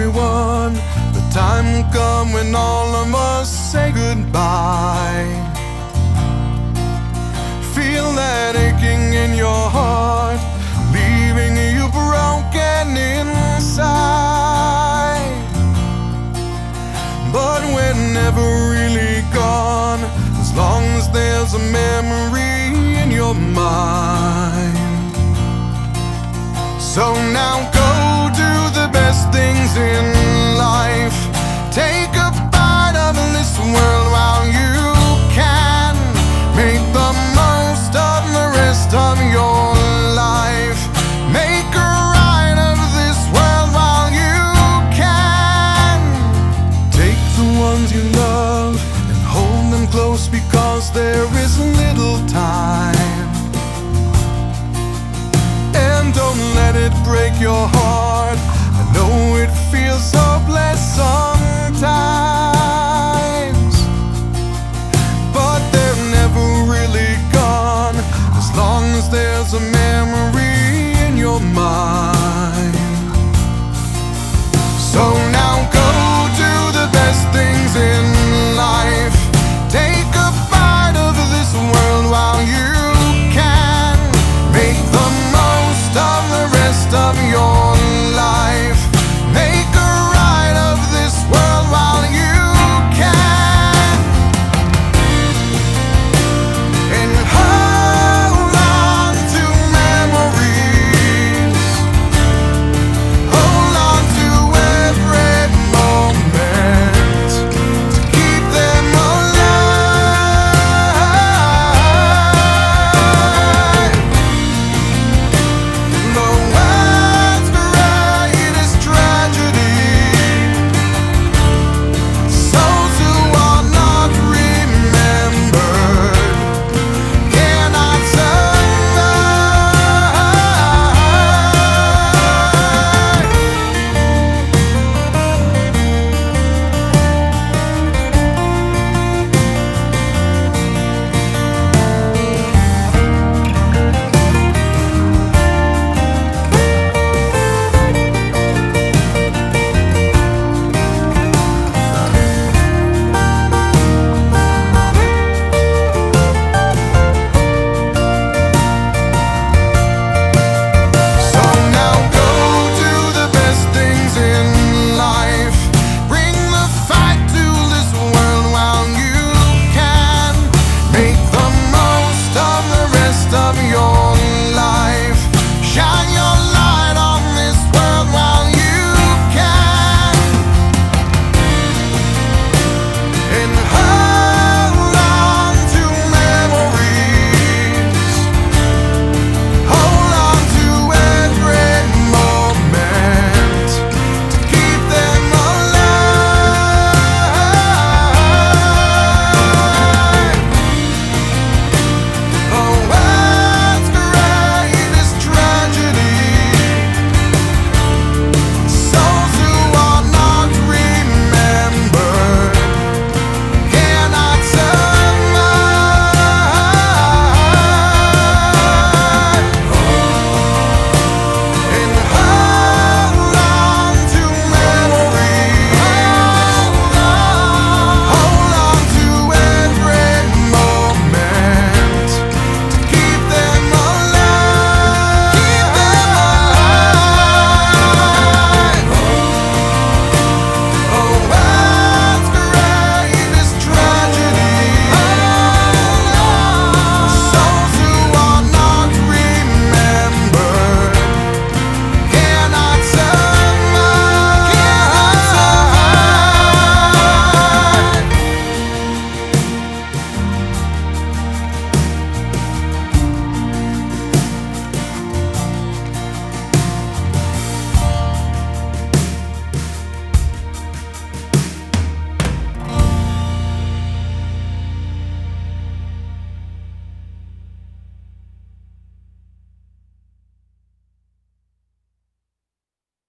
everyone. The time will come when all of us say goodbye. Feel that aching in your heart, leaving you broken inside. But we're never really gone, as long as there's a memory in your mind. So now go do the best things in life. Take a bite of this world while you can. Make the most of the rest of your life. Make a ride of this world while you can. Take the ones you love and hold them close, because there is little time. And don't let it break your heart. I know it feels hopeless sometimes, but they're never really gone, as long as there's a memory in your mind. So now go do the best things in